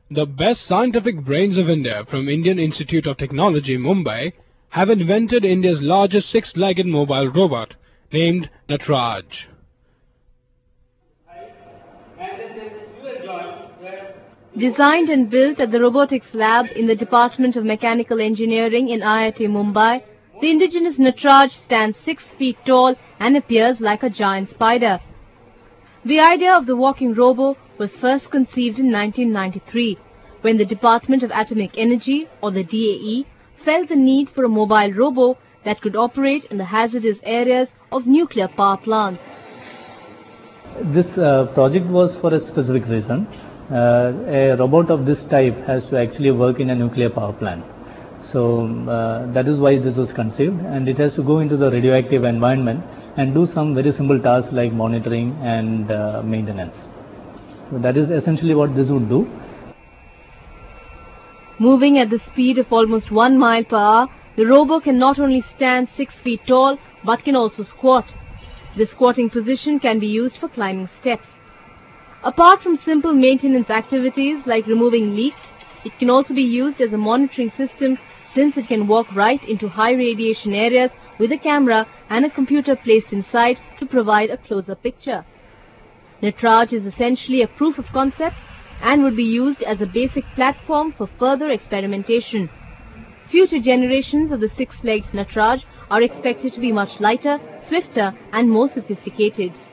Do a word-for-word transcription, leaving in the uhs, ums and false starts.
The best scientific brains of India from Indian Institute of Technology, Mumbai, have invented India's largest six-legged mobile robot, named Nataraj. Designed and built at the Robotics Lab in the Department of Mechanical Engineering in I I T Mumbai, the indigenous Nataraj stands six feet tall and appears like a giant spider. The idea of the walking robo was first conceived in nineteen ninety-three, when the Department of Atomic Energy, or the D A E, felt the need for a mobile robo that could operate in the hazardous areas of nuclear power plants. This uh, project was for a specific reason. Uh, a robot of this type has to actually work in a nuclear power plant. So uh, that is why this was conceived, and it has to go into the radioactive environment and do some very simple tasks like monitoring and uh, maintenance. So that is essentially what this would do. Moving at the speed of almost one mile per hour, the robo can not only stand six feet tall but can also squat. The squatting position can be used for climbing steps. Apart from simple maintenance activities like removing leaks, it can also be used as a monitoring system, since it can walk right into high radiation areas with a camera and a computer placed inside to provide a closer picture. Nataraj is essentially a proof of concept and would be used as a basic platform for further experimentation. Future generations of the six-legged Nataraj are expected to be much lighter, swifter and more sophisticated.